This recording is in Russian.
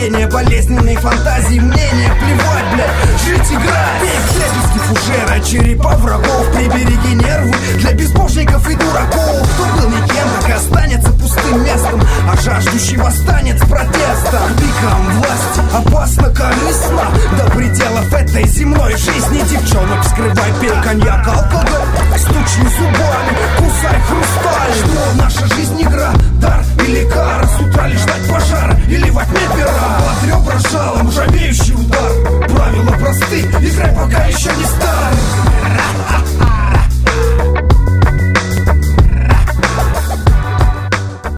терпения, болезненные фантазии, мнения. Плевать, блядь, жить, играть. Пей вдребезги фужера, черепа врагов. Прибереги нервы для безбожников и дураков. Кто был никем, так и останется пустым местом, а жаждущий восстанет с протестом. Пиком власти опасно, корыстно до пределов этой земной жизни. Девчонок вскрывай, пей коньяк, алкоголь, стучи зубами, кусай хрусталь. Что наша жизнь игра, дар